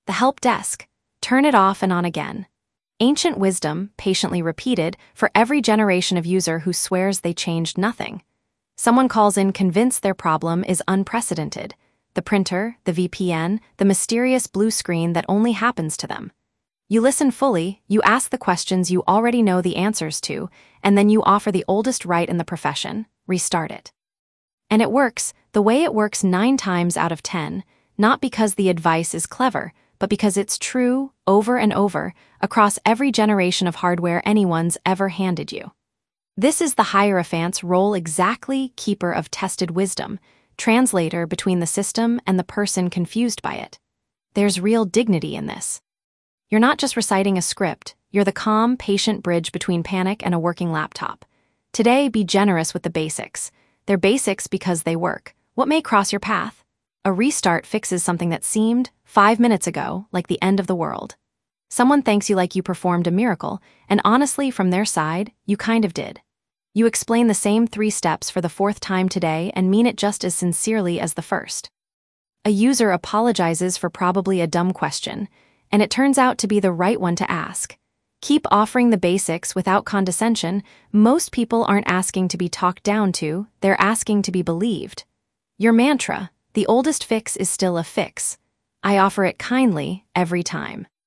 The help desk. Turn it off and on again. Ancient wisdom, patiently repeated, for every generation of user who swears they changed nothing. Someone calls in convinced their problem is unprecedented. The printer, the VPN, the mysterious blue screen that only happens to them. You listen fully, you ask the questions you already know the answers to, and then you offer the oldest right in the profession: restart it. And it works, the way it works 9 times out of 10, not because the advice is clever, but because it's true, over and over, across every generation of hardware anyone's ever handed you. This is the Hierophant's role exactly: keeper of tested wisdom, translator between the system and the person confused by it. There's real dignity in this. You're not just reciting a script, you're the calm, patient bridge between panic and a working laptop. Today, be generous with the basics. They're basics because they work. What may cross your path? A restart fixes something that seemed, 5 minutes ago, like the end of the world. Someone thanks you like you performed a miracle, and honestly, from their side, you kind of did. You explain the same 3 steps for the 4th time today and mean it just as sincerely as the first. A user apologizes for probably a dumb question, and it turns out to be the right one to ask. Keep offering the basics without condescension. Most people aren't asking to be talked down to, they're asking to be believed. Your mantra: the oldest fix is still a fix. I offer it kindly every time.